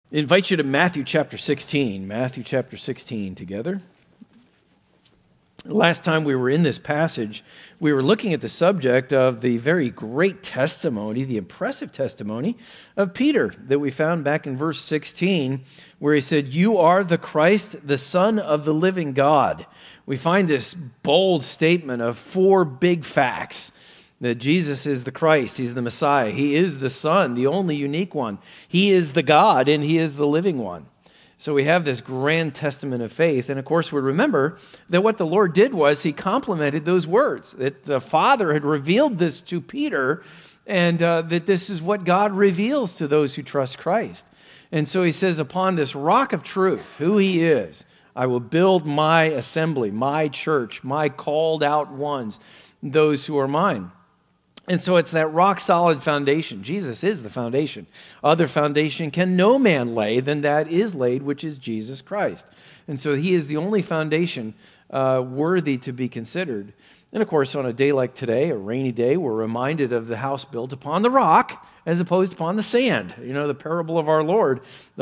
I invite you to Matthew chapter 16. Matthew chapter 16 together. Last time we were in this passage, we were looking at the subject of the very great testimony, the impressive testimony of Peter that we found back in verse 16, where he said, "You are the Christ, the Son of the living God." We find this bold statement of four big facts. That Jesus is the Christ, He's the Messiah, He is the Son, the only unique one. He is the God, and He is the living one. So we have this grand testament of faith. And of course, we remember that what the Lord did was He complemented those words, that the Father had revealed this to Peter, and that this is what God reveals to those who trust Christ. And so He says, upon this rock of truth, who He is, I will build my assembly, my church, my called out ones, those who are mine. And so it's that rock-solid foundation. Jesus is the foundation. Other foundation can no man lay than that is laid, which is Jesus Christ. And so He is the only foundation worthy to be considered. And of course, on a day like today, a rainy day, we're reminded of the house built upon the rock as opposed upon the sand. You know, the parable of our Lord. The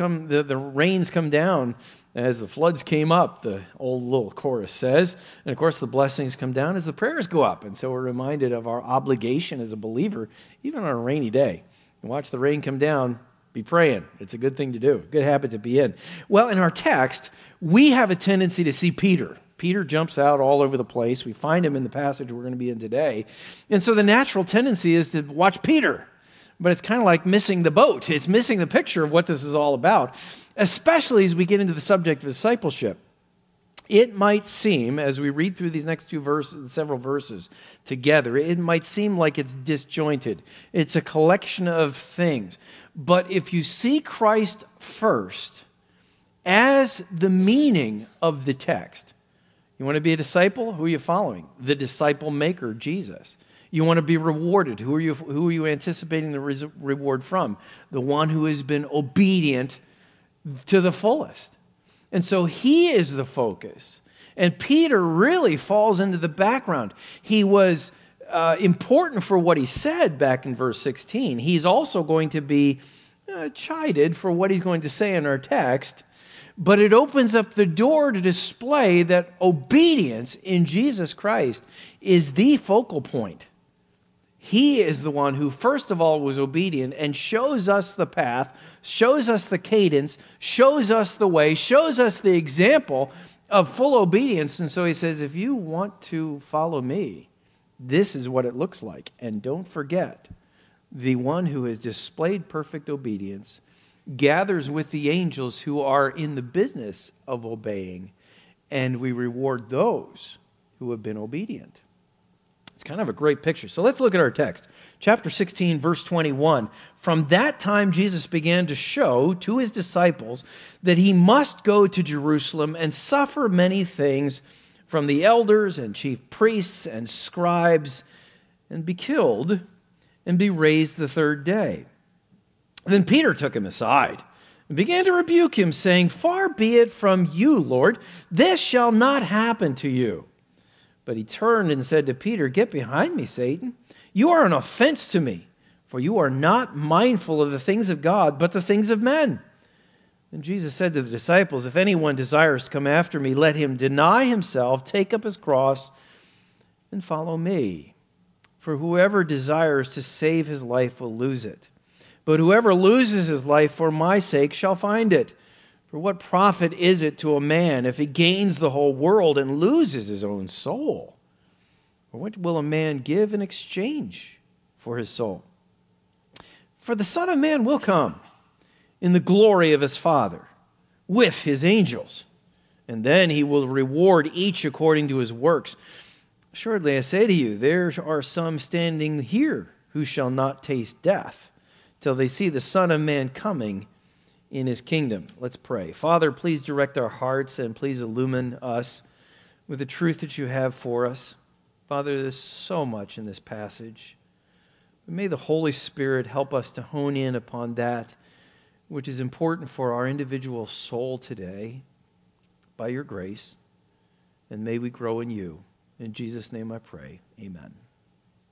rains come down as the floods came up, the old little chorus says. And of course, the blessings come down as the prayers go up. And so we're reminded of our obligation as a believer, even on a rainy day. And watch the rain come down, be praying. It's a good thing to do, good habit to be in. Well, in our text, we have a tendency to see Peter. Peter jumps out all over the place. We find him in the passage we're going to be in today. And so the natural tendency is to watch Peter. But it's kind of like missing the boat. It's missing the picture of what this is all about, especially as we get into the subject of discipleship. It might seem, as we read through these next several verses together, it might seem like it's disjointed. It's a collection of things. But if you see Christ first as the meaning of the text, you want to be a disciple? Who are you following? The disciple maker, Jesus. You want to be rewarded. Who are you anticipating the reward from? The one who has been obedient to the fullest. And so He is the focus. And Peter really falls into the background. He was important for what he said back in verse 16. He's also going to be chided for what he's going to say in our text. But it opens up the door to display that obedience in Jesus Christ is the focal point. He is the one who, first of all, was obedient and shows us the path, shows us the cadence, shows us the way, shows us the example of full obedience. And so He says, if you want to follow me, this is what it looks like. And don't forget, the one who has displayed perfect obedience gathers with the angels who are in the business of obeying, and we reward those who have been obedient. It's kind of a great picture. So let's look at our text. Chapter 16, verse 21. From that time, Jesus began to show to His disciples that He must go to Jerusalem and suffer many things from the elders and chief priests and scribes and be killed and be raised the third day. Then Peter took Him aside and began to rebuke Him, saying, "Far be it from you, Lord, this shall not happen to you." But He turned and said to Peter, "Get behind me, Satan. You are an offense to me, for you are not mindful of the things of God, but the things of men." Then Jesus said to the disciples, "If anyone desires to come after me, let him deny himself, take up his cross, and follow me. For whoever desires to save his life will lose it. But whoever loses his life for my sake shall find it. For what profit is it to a man if he gains the whole world and loses his own soul? Or what will a man give in exchange for his soul? For the Son of Man will come in the glory of His Father with His angels, and then He will reward each according to his works. Assuredly, I say to you, there are some standing here who shall not taste death till they see the Son of Man coming in His kingdom." Let's pray. Father, please direct our hearts and please illumine us with the truth that You have for us. Father, there's so much in this passage. May the Holy Spirit help us to hone in upon that which is important for our individual soul today by Your grace, and may we grow in You. In Jesus' name I pray, amen.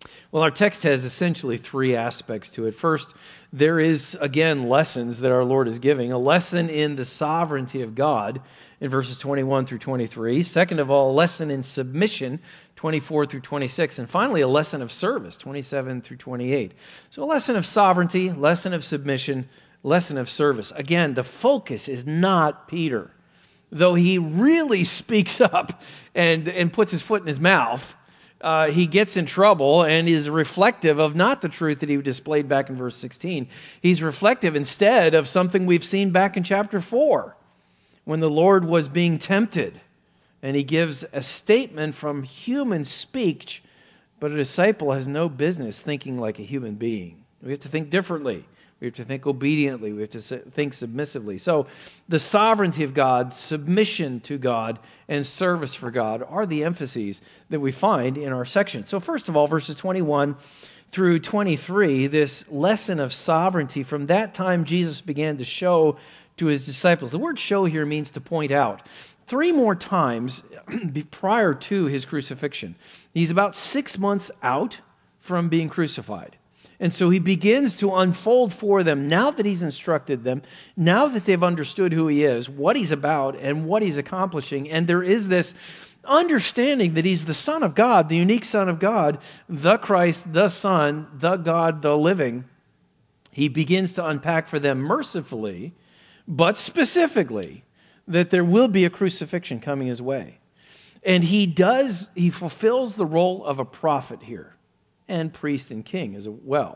Well, our text has essentially three aspects to it. First, there is, again, lessons that our Lord is giving. A lesson in the sovereignty of God in verses 21 through 23. Second of all, a lesson in submission, 24 through 26. And finally, a lesson of service, 27 through 28. So a lesson of sovereignty, lesson of submission, lesson of service. Again, the focus is not Peter. Though he really speaks up and puts his foot in his mouth, he gets in trouble and is reflective of not the truth that he displayed back in verse 16. He's reflective instead of something we've seen back in chapter 4 when the Lord was being tempted. And he gives a statement from human speech, but a disciple has no business thinking like a human being. We have to think differently. We have to think obediently. We have to think submissively. So the sovereignty of God, submission to God, and service for God are the emphases that we find in our section. So first of all, verses 21 through 23, this lesson of sovereignty, from that time Jesus began to show to his disciples. The word show here means to point out. 3 more times prior to his crucifixion. He's about 6 months out from being crucified. And so he begins to unfold for them, now that he's instructed them, now that they've understood who he is, what he's about, and what he's accomplishing. And there is this understanding that he's the Son of God, the unique Son of God, the Christ, the Son, the God, the living. He begins to unpack for them mercifully, but specifically, that there will be a crucifixion coming his way. And he fulfills the role of a prophet here, and priest and king as well.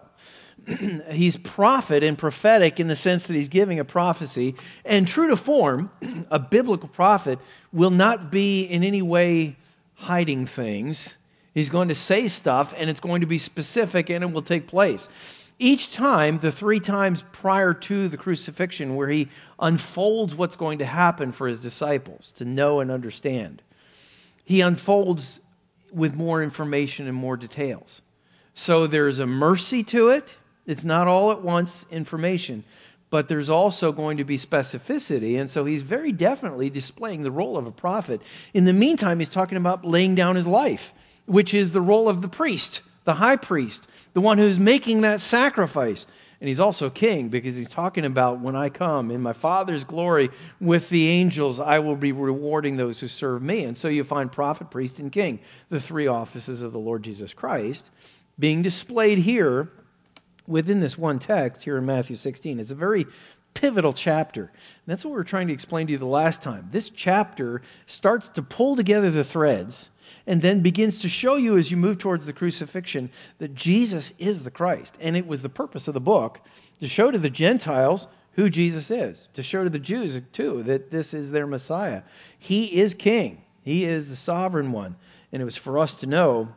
He's prophet and prophetic in the sense that he's giving a prophecy, and true to form, a biblical prophet will not be in any way hiding things. He's going to say stuff, and it's going to be specific, and it will take place. Each time, the 3 times prior to the crucifixion, where he unfolds what's going to happen for his disciples to know and understand, he unfolds with more information and more details. So there's a mercy to it. It's not all at once information, but there's also going to be specificity. And so he's very definitely displaying the role of a prophet. In the meantime, he's talking about laying down his life, which is the role of the priest, the high priest, the one who's making that sacrifice. And he's also king, because he's talking about, when I come in my Father's glory with the angels, I will be rewarding those who serve me. And so you find prophet, priest, and king, the 3 offices of the Lord Jesus Christ, being displayed here within this one text here in Matthew 16. It's a very pivotal chapter. And that's what we were trying to explain to you the last time. This chapter starts to pull together the threads and then begins to show you, as you move towards the crucifixion, that Jesus is the Christ. And it was the purpose of the book to show to the Gentiles who Jesus is, to show to the Jews too that this is their Messiah. He is king. He is the sovereign one. And it was for us to know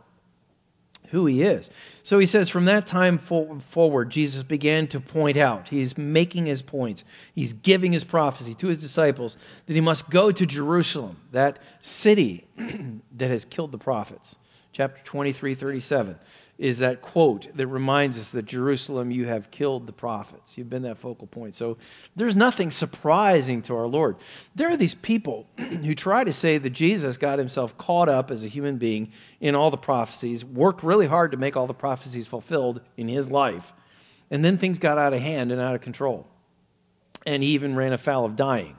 who he is. So he says, from that time forward, Jesus began to point out. He's making his points. He's giving his prophecy to his disciples that he must go to Jerusalem, that city that has killed the prophets. Chapter 23:37 is that quote that reminds us that Jerusalem, you have killed the prophets. You've been that focal point. So there's nothing surprising to our Lord. There are these people who try to say that Jesus got himself caught up as a human being in all the prophecies, worked really hard to make all the prophecies fulfilled in his life, and then things got out of hand and out of control. And he even ran afoul of dying.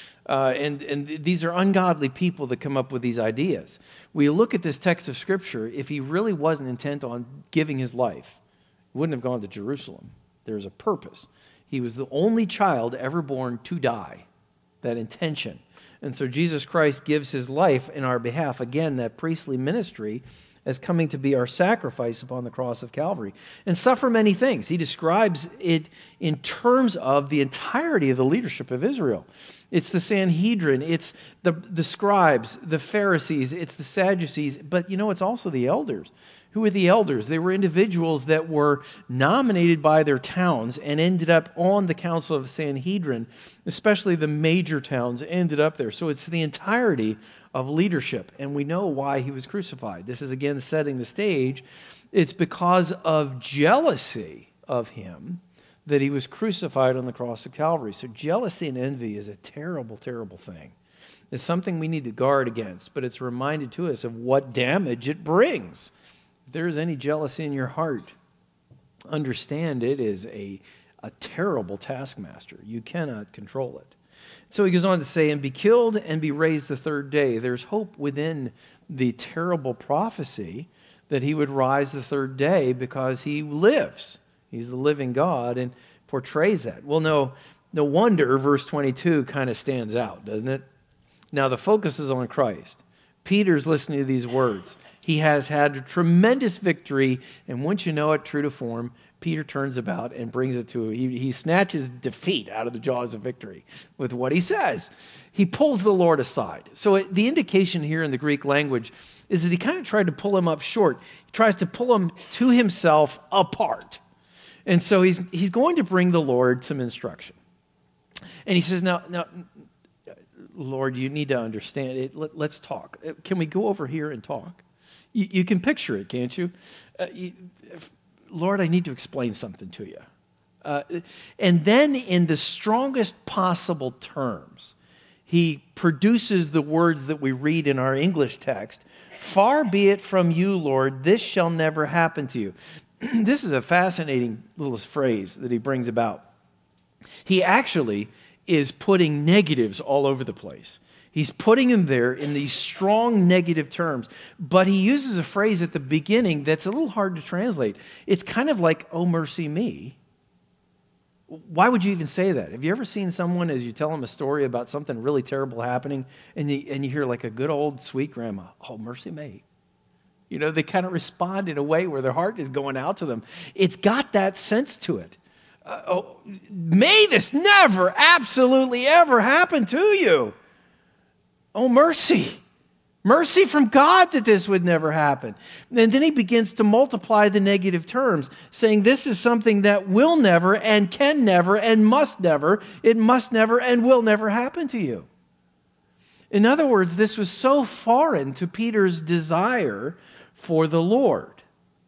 And these are ungodly people that come up with these ideas. We look at this text of Scripture, if he really wasn't intent on giving his life, he wouldn't have gone to Jerusalem. There's a purpose. He was the only child ever born to die, that intention. And so Jesus Christ gives his life in our behalf. Again, that priestly ministry as coming to be our sacrifice upon the cross of Calvary, and suffer many things. He describes it in terms of the entirety of the leadership of Israel. It's the Sanhedrin, it's the scribes, the Pharisees, it's the Sadducees, but it's also the elders. Who were the elders? They were individuals that were nominated by their towns and ended up on the council of the Sanhedrin, especially the major towns ended up there. So it's the entirety of leadership, and we know why he was crucified. This is again setting the stage. It's because of jealousy of him that he was crucified on the cross of Calvary. So jealousy and envy is a terrible, terrible thing. It's something we need to guard against, but it's reminded to us of what damage it brings. If there is any jealousy in your heart, understand it is a terrible taskmaster. You cannot control it. So he goes on to say, and be killed and be raised the third day. There's hope within the terrible prophecy that he would rise the third day because he lives. He's the living God and portrays that. Well, no wonder verse 22 kind of stands out, doesn't it? Now the focus is on Christ. Peter's listening to these words. He has had a tremendous victory, and once you know it, true to form, Peter turns about and brings it to, he snatches defeat out of the jaws of victory with what he says. He pulls the Lord aside. So the indication here in the Greek language is that he kind of tried to pull him up short. He tries to pull him to himself apart. And so he's going to bring the Lord some instruction. And he says, now, Lord, you need to understand it. Let's talk. Can we go over here and talk? You can picture it, can't you? Lord, I need to explain something to you. And then in the strongest possible terms, he produces the words that we read in our English text. Far be it from you, Lord, this shall never happen to you. This is a fascinating little phrase that he brings about. He actually is putting negatives all over the place. He's putting them there in these strong negative terms, but he uses a phrase at the beginning that's a little hard to translate. It's kind of like, oh, mercy me. Why would you even say that? Have you ever seen someone, as you tell them a story about something really terrible happening, and you hear like a good old sweet grandma, oh, mercy me. You know, they kind of respond in a way where their heart is going out to them. It's got that sense to it. May this never, absolutely ever happen to you. Oh, mercy. Mercy from God that this would never happen. And then he begins to multiply the negative terms, saying this is something that will never and can never and must never, it must never and will never happen to you. In other words, this was so foreign to Peter's desire for the Lord.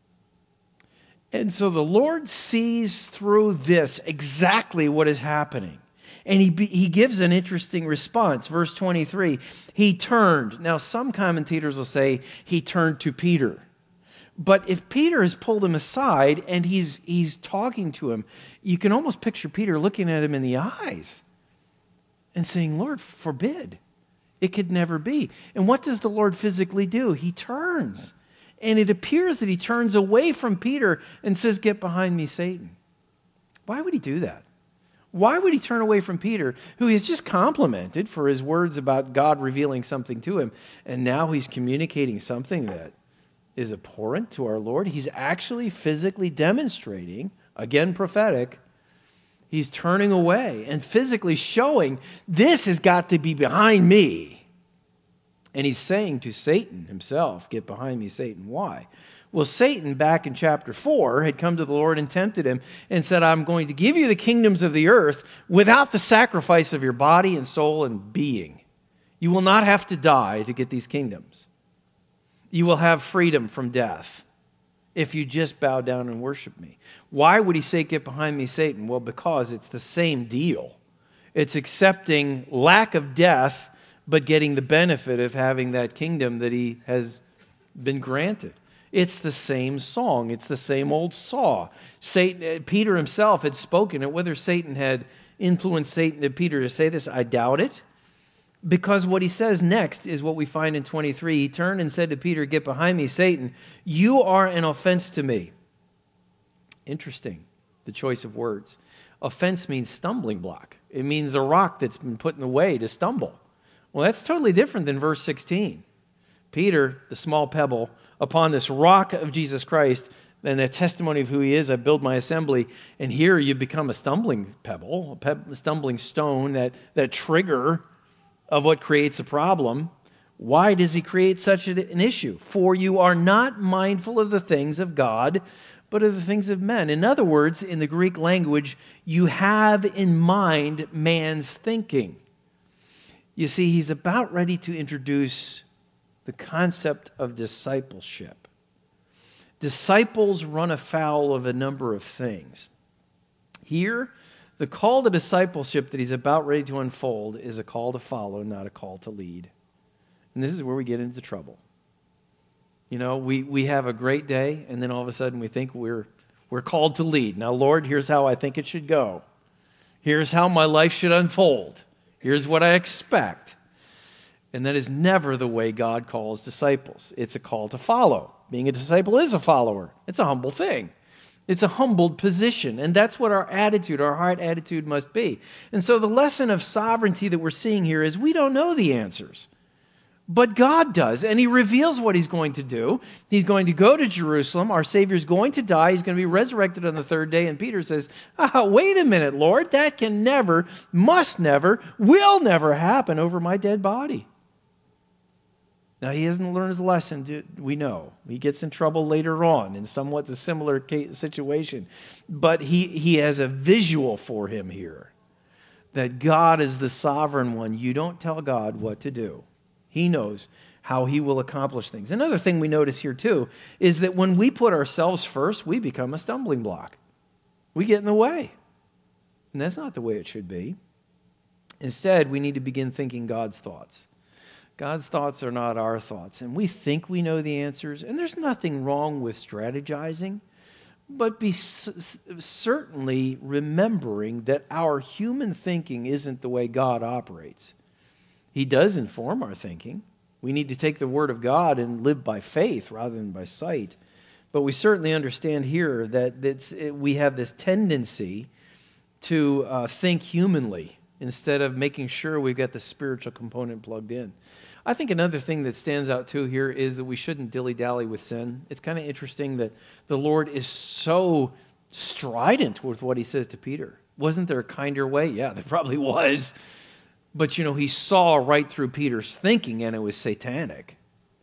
And so the Lord sees through this exactly what is happening. And he gives an interesting response. Verse 23, he turned. Now, some commentators will say he turned to Peter. But if Peter has pulled him aside and he's talking to him, you can almost picture Peter looking at him in the eyes and saying, Lord, forbid. It could never be. And what does the Lord physically do? He turns. And it appears that he turns away from Peter and says, get behind me, Satan. Why would he do that? Why would he turn away from Peter, who he has just complimented for his words about God revealing something to him, and now he's communicating something that is abhorrent to our Lord? He's actually physically demonstrating, again prophetic, he's turning away and physically showing this has got to be behind me. And he's saying to Satan himself, get behind me, Satan. Why? Well, Satan, back in chapter 4, had come to the Lord and tempted him and said, I'm going to give you the kingdoms of the earth without the sacrifice of your body and soul and being. You will not have to die to get these kingdoms. You will have freedom from death if you just bow down and worship me. Why would he say, get behind me, Satan? Well, because it's the same deal. It's accepting lack of death, but getting the benefit of having that kingdom that he has been granted. It's the same song. It's the same old saw. Peter himself had spoken it. Whether Satan had influenced Satan to Peter to say this, I doubt it. Because what he says next is what we find in 23. He turned and said to Peter, get behind me, Satan. You are an offense to me. Interesting, the choice of words. Offense means stumbling block. It means a rock that's been put in the way to stumble. Well, that's totally different than verse 16. Peter, the small pebble, upon this rock of Jesus Christ and the testimony of who he is, I build my assembly. And here you become a stumbling pebble, a stumbling stone, that trigger of what creates a problem. Why does he create such an issue? For you are not mindful of the things of God, but of the things of men. In other words, in the Greek language, you have in mind man's thinking. You see, he's about ready to introduce the concept of discipleship. Disciples run afoul of a number of things. Here, the call to discipleship that he's about ready to unfold is a call to follow, not a call to lead. And this is where we get into trouble. We have a great day, and then all of a sudden we think we're called to lead. Now, Lord, here's how I think it should go. Here's how my life should unfold. Here's what I expect. And that is never the way God calls disciples. It's a call to follow. Being a disciple is a follower. It's a humble thing. It's a humbled position. And that's what our attitude, our heart attitude must be. And so the lesson of sovereignty that we're seeing here is we don't know the answers. But God does, and he reveals what he's going to do. He's going to go to Jerusalem. Our Savior's going to die. He's going to be resurrected on the third day. And Peter says, wait a minute, Lord, that can never, must never, will never happen over my dead body. Now, he hasn't learned his lesson, we know. He gets in trouble later on in somewhat the similar situation. But he has a visual for him here, that God is the sovereign one. You don't tell God what to do. He knows how he will accomplish things. Another thing we notice here, too, is that when we put ourselves first, we become a stumbling block. We get in the way. And that's not the way it should be. Instead, we need to begin thinking God's thoughts. God's thoughts are not our thoughts. And we think we know the answers. And there's nothing wrong with strategizing. But be certainly remembering that our human thinking isn't the way God operates. He does inform our thinking. We need to take the Word of God and live by faith rather than by sight. But we certainly understand here that we have this tendency to think humanly instead of making sure we've got the spiritual component plugged in. I think another thing that stands out too here is that we shouldn't dilly-dally with sin. It's kind of interesting that the Lord is so strident with what he says to Peter. Wasn't there a kinder way? Yeah, there probably was. But, he saw right through Peter's thinking, and it was satanic.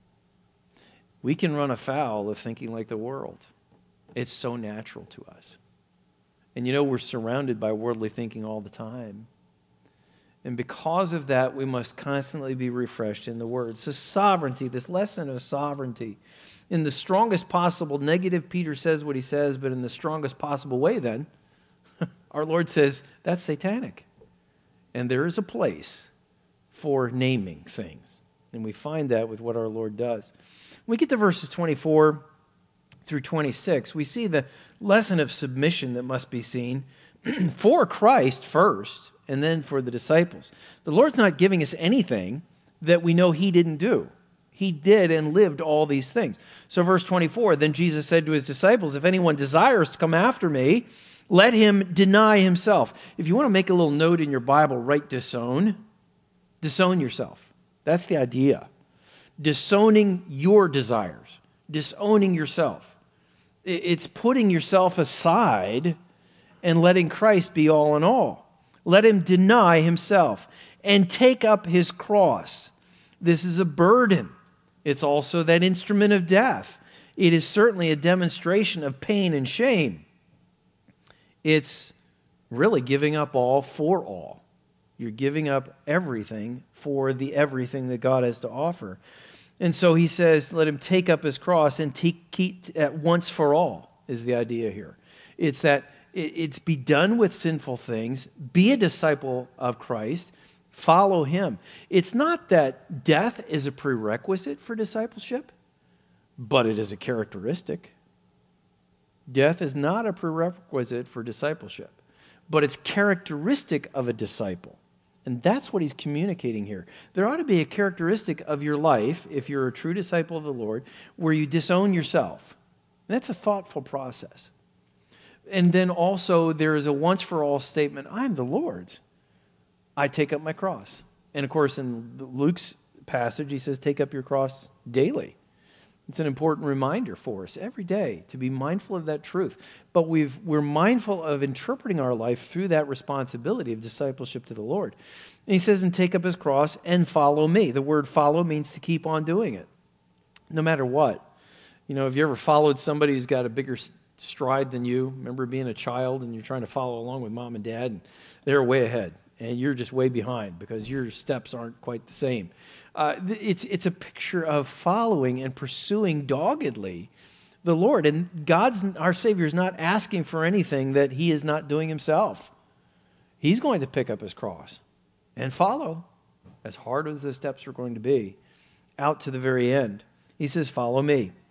We can run afoul of thinking like the world. It's so natural to us. And, we're surrounded by worldly thinking all the time. And because of that, we must constantly be refreshed in the Word. So sovereignty, this lesson of sovereignty. In the strongest possible negative, Peter says what he says, but in the strongest possible way then, our Lord says, that's satanic. And there is a place for naming things. And we find that with what our Lord does. When we get to verses 24 through 26, we see the lesson of submission that must be seen for Christ first, and then for the disciples. The Lord's not giving us anything that we know he didn't do. He did and lived all these things. So verse 24, then Jesus said to his disciples, if anyone desires to come after me, let him deny himself. If you want to make a little note in your Bible, write disown. Disown yourself. That's the idea. Disowning your desires. Disowning yourself. It's putting yourself aside and letting Christ be all in all. Let him deny himself and take up his cross. This is a burden. It's also that instrument of death. It is certainly a demonstration of pain and shame. It's really giving up all for all. You're giving up everything for the everything that God has to offer. And so he says, let him take up his cross and keep at once for all is the idea here. It's that it's be done with sinful things, be a disciple of Christ, follow him. It's not that death is a prerequisite for discipleship, but it is a characteristic. Death is not a prerequisite for discipleship, but it's characteristic of a disciple. And that's what he's communicating here. There ought to be a characteristic of your life, if you're a true disciple of the Lord, where you disown yourself. That's a thoughtful process. And then also there is a once-for-all statement, I'm the Lord's. I take up my cross. And of course in Luke's passage, he says, take up your cross daily. It's an important reminder for us every day to be mindful of that truth. But we're mindful of interpreting our life through that responsibility of discipleship to the Lord. And he says, and take up his cross and follow me. The word follow means to keep on doing it, no matter what. Have you ever followed somebody who's got a bigger stride than you? Remember being a child and you're trying to follow along with mom and dad, and they're way ahead. And you're just way behind because your steps aren't quite the same. It's a picture of following and pursuing doggedly the Lord. And our Savior is not asking for anything that he is not doing himself. He's going to pick up his cross and follow, as hard as the steps are going to be, out to the very end. He says, follow me.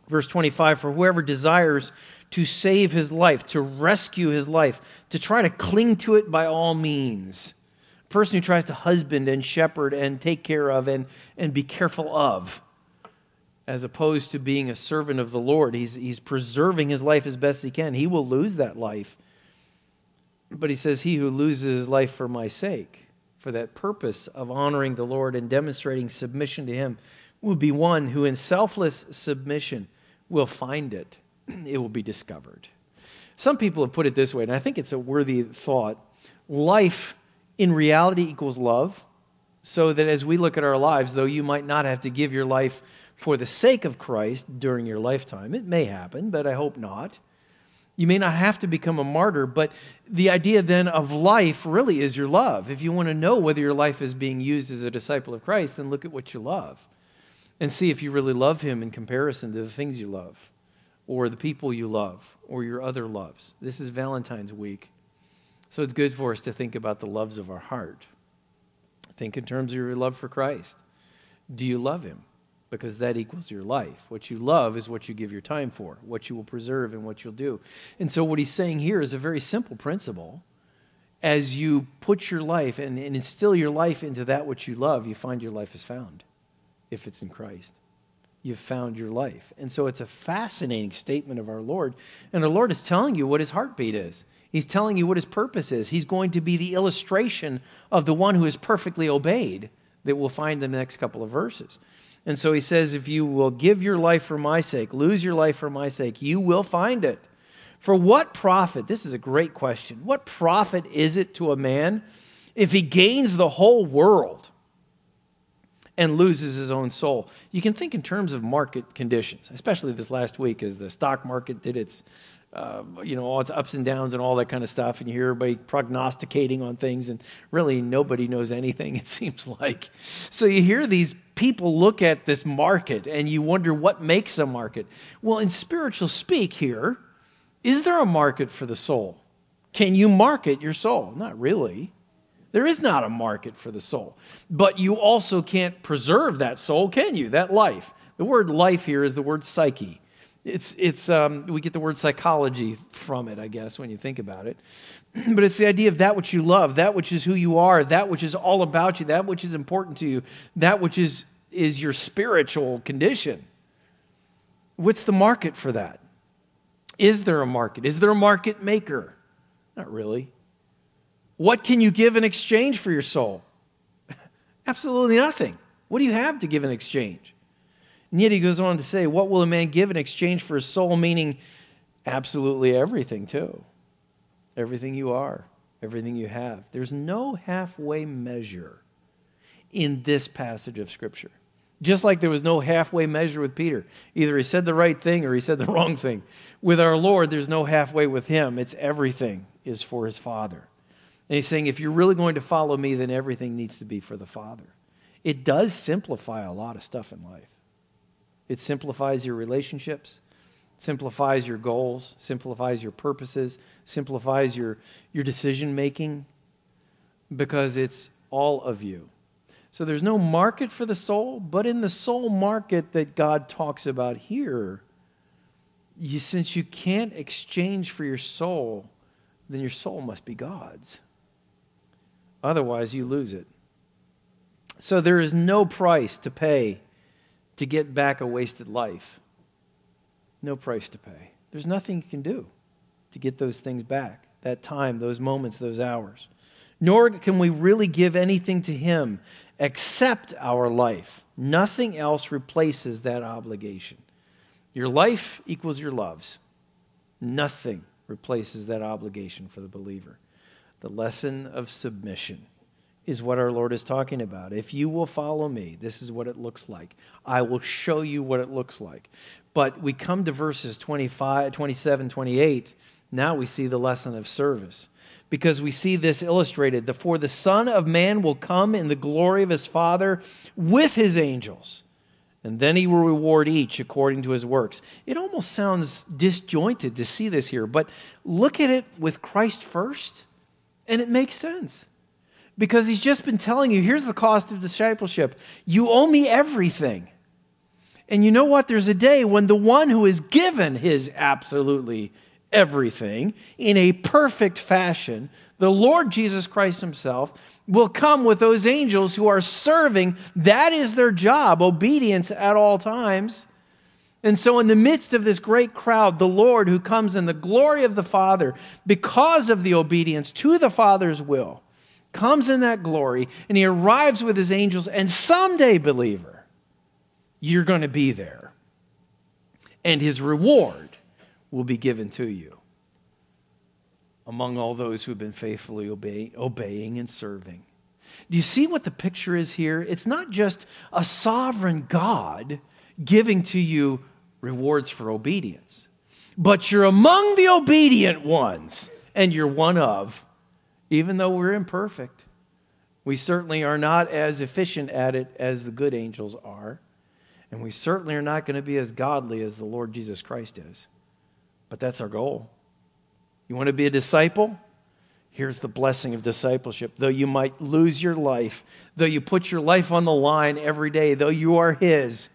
Verse 25, for whoever desires to save his life, to rescue his life, to try to cling to it by all means. A person who tries to husband and shepherd and take care of and be careful of, as opposed to being a servant of the Lord. He's preserving his life as best he can. He will lose that life. But he says, he who loses his life for my sake, for that purpose of honoring the Lord and demonstrating submission to him, will be one who in selfless submission will find it. It will be discovered. Some people have put it this way, and I think it's a worthy thought. Life in reality equals love, so that as we look at our lives, though you might not have to give your life for the sake of Christ during your lifetime, it may happen, but I hope not. You may not have to become a martyr, but the idea then of life really is your love. If you want to know whether your life is being used as a disciple of Christ, then look at what you love and see if you really love him in comparison to the things you love or the people you love or your other loves. This is Valentine's week, so it's good for us to think about the loves of our heart. Think in terms of your love for Christ. Do you love him? Because that equals your life. What you love is what you give your time for, what you will preserve and what you'll do. And so what he's saying here is a very simple principle. As you put your life and instill your life into that which you love, you find your life is found. If it's in Christ, you've found your life. And so it's a fascinating statement of our Lord. And our Lord is telling you what his heartbeat is. He's telling you what his purpose is. He's going to be the illustration of the one who is perfectly obeyed that we'll find in the next couple of verses. And so he says, if you will give your life for my sake, lose your life for my sake, you will find it. For what profit, this is a great question, what profit is it to a man if he gains the whole world and loses his own soul? You can think in terms of market conditions, especially this last week as the stock market did its all its ups and downs and all that kind of stuff, and you hear everybody prognosticating on things, and really nobody knows anything, it seems like. So you hear these people look at this market, and you wonder what makes a market. Well, in spiritual speak here, is there a market for the soul? Can you market your soul? Not really. There is not a market for the soul. But you also can't preserve that soul, can you? That life. The word life here is the word psyche. We get the word psychology from it, I guess, when you think about it. But it's the idea of that which you love, that which is who you are, that which is all about you, that which is important to you, that which is your spiritual condition. What's the market for that? Is there a market? Is there a market maker? Not really. What can you give in exchange for your soul? Absolutely nothing. What do you have to give in exchange? And yet he goes on to say, what will a man give in exchange for his soul? Meaning absolutely everything too. Everything you are, everything you have. There's no halfway measure in this passage of Scripture. Just like there was no halfway measure with Peter. Either he said the right thing or he said the wrong thing. With our Lord, there's no halfway with him. It's everything is for his Father. And he's saying, if you're really going to follow me, then everything needs to be for the Father. It does simplify a lot of stuff in life. It simplifies your relationships, simplifies your goals, simplifies your purposes, simplifies your decision-making, because it's all of you. So there's no market for the soul, but in the soul market that God talks about here, since you can't exchange for your soul, then your soul must be God's. Otherwise, you lose it. So there is no price to pay to get back a wasted life. No price to pay. There's nothing you can do to get those things back, that time, those moments, those hours. Nor can we really give anything to him except our life. Nothing else replaces that obligation. Your life equals your loves. Nothing replaces that obligation for the believer. The lesson of submission is what our Lord is talking about. If you will follow me, this is what it looks like. I will show you what it looks like. But we come to verses 25, 27, 28. Now we see the lesson of service, because we see this illustrated. For the Son of Man will come in the glory of his Father with his angels, and then he will reward each according to his works. It almost sounds disjointed to see this here, but look at it with Christ first, and it makes sense. Because he's just been telling you, here's the cost of discipleship. You owe me everything. And you know what? There's a day when the one who is given his absolutely everything in a perfect fashion, the Lord Jesus Christ himself, will come with those angels who are serving. That is their job, obedience at all times. And so in the midst of this great crowd, the Lord who comes in the glory of the Father, because of the obedience to the Father's will, comes in that glory, and he arrives with his angels, and someday, believer, you're going to be there. And his reward will be given to you among all those who have been faithfully obeying and serving. Do you see what the picture is here? It's not just a sovereign God giving to you rewards for obedience, but you're among the obedient ones, and you're one of, even though we're imperfect. We certainly are not as efficient at it as the good angels are, and we certainly are not going to be as godly as the Lord Jesus Christ is. But that's our goal. You want to be a disciple? Here's the blessing of discipleship. Though you might lose your life, though you put your life on the line every day, though you are his,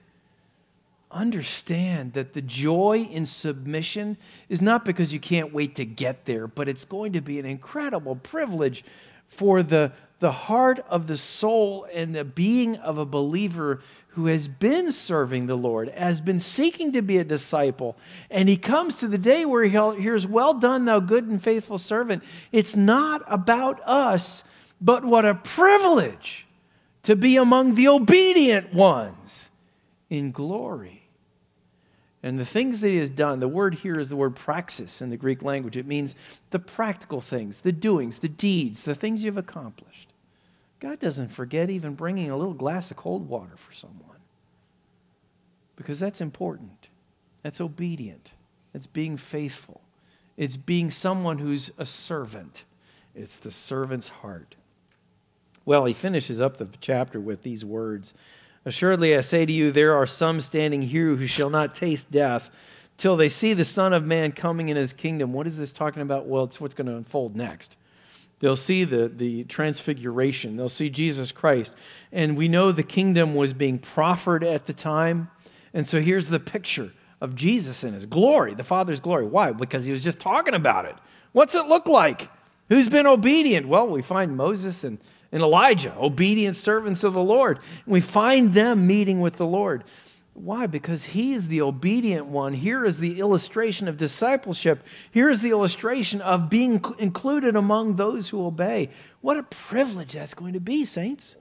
understand that the joy in submission is not because you can't wait to get there, but it's going to be an incredible privilege for the heart of the soul and the being of a believer who has been serving the Lord, has been seeking to be a disciple, and he comes to the day where he hears, "Well done, thou good and faithful servant." It's not about us, but what a privilege to be among the obedient ones in glory. And the things that he has done, the word here is the word praxis in the Greek language. It means the practical things, the doings, the deeds, the things you've accomplished. God doesn't forget even bringing a little glass of cold water for someone, because that's important. That's obedient. It's being faithful. It's being someone who's a servant. It's the servant's heart. Well, he finishes up the chapter with these words. "Assuredly, I say to you, there are some standing here who shall not taste death till they see the Son of Man coming in his kingdom." What is this talking about? Well, it's what's going to unfold next. They'll see the transfiguration. They'll see Jesus Christ. And we know the kingdom was being proffered at the time. And so here's the picture of Jesus in his glory, the Father's glory. Why? Because he was just talking about it. What's it look like? Who's been obedient? Well, we find Moses and Elijah, obedient servants of the Lord. And we find them meeting with the Lord. Why? Because he is the obedient one. Here is the illustration of discipleship. Here is the illustration of being included among those who obey. What a privilege that's going to be, saints.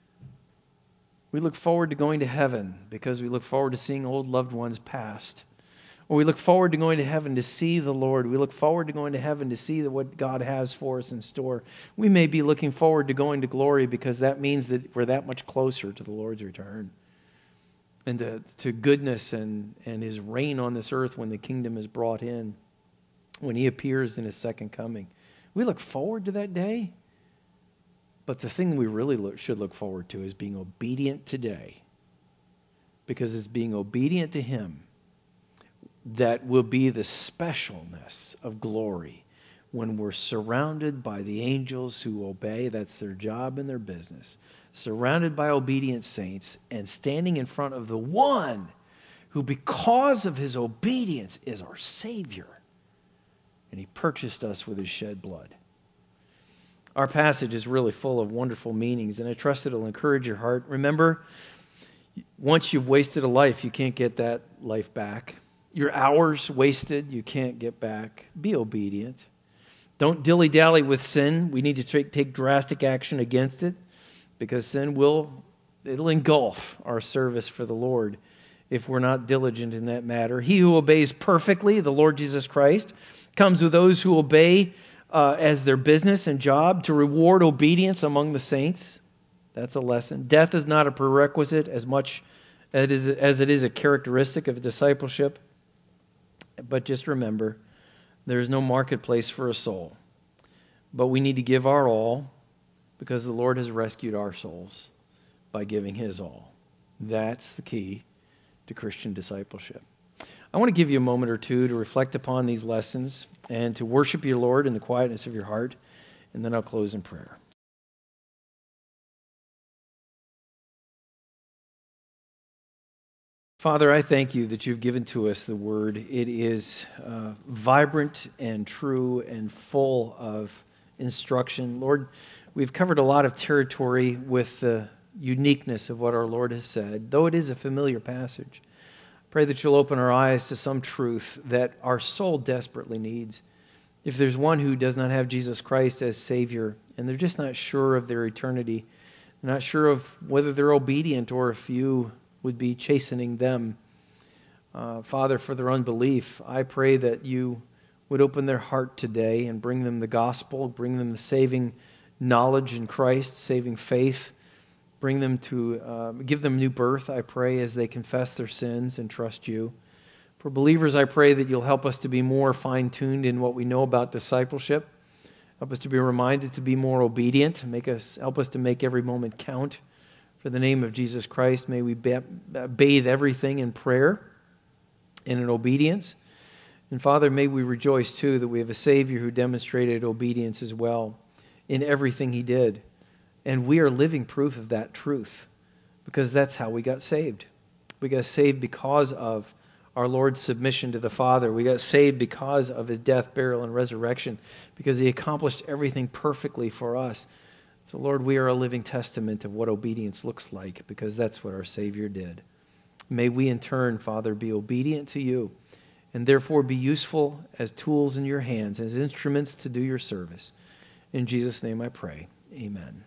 We look forward to going to heaven because we look forward to seeing old loved ones past. Or we look forward to going to heaven to see the Lord. We look forward to going to heaven to see what God has for us in store. We may be looking forward to going to glory because that means that we're that much closer to the Lord's return and to goodness and his reign on this earth when the kingdom is brought in, when he appears in his second coming. We look forward to that day. But the thing we really should look forward to is being obedient today, because it's being obedient to him that will be the specialness of glory when we're surrounded by the angels who obey. That's their job and their business. Surrounded by obedient saints and standing in front of the one who, because of his obedience, is our Savior. And he purchased us with his shed blood. Our passage is really full of wonderful meanings, and I trust it'll encourage your heart. Remember, once you've wasted a life, you can't get that life back. Your hours wasted, you can't get back. Be obedient. Don't dilly-dally with sin. We need to take drastic action against it, because sin it'll engulf our service for the Lord if we're not diligent in that matter. He who obeys perfectly, the Lord Jesus Christ, comes with those who obey as their business and job to reward obedience among the saints. That's a lesson. Death is not a prerequisite as much as it is a characteristic of discipleship. But just remember, there is no marketplace for a soul. But we need to give our all because the Lord has rescued our souls by giving his all. That's the key to Christian discipleship. I want to give you a moment or two to reflect upon these lessons and to worship your Lord in the quietness of your heart, and then I'll close in prayer. Father, I thank you that you've given to us the word. It is vibrant and true and full of instruction. Lord, we've covered a lot of territory with the uniqueness of what our Lord has said, though it is a familiar passage. Pray that you'll open our eyes to some truth that our soul desperately needs. If there's one who does not have Jesus Christ as Savior, and they're just not sure of their eternity, they're not sure of whether they're obedient or if you would be chastening them, Father, for their unbelief, I pray that you would open their heart today and bring them the gospel, bring them the saving knowledge in Christ, saving faith, bring them to, give them new birth, I pray, as they confess their sins and trust you. For believers, I pray that you'll help us to be more fine-tuned in what we know about discipleship. Help us to be reminded to be more obedient. Help us to make every moment count. For the name of Jesus Christ, may we bathe everything in prayer and in obedience. And Father, may we rejoice too that we have a Savior who demonstrated obedience as well in everything he did. And we are living proof of that truth because that's how we got saved. We got saved because of our Lord's submission to the Father. We got saved because of his death, burial, and resurrection, because he accomplished everything perfectly for us. So, Lord, we are a living testament of what obedience looks like because that's what our Savior did. May we in turn, Father, be obedient to you and therefore be useful as tools in your hands, as instruments to do your service. In Jesus' name I pray. Amen.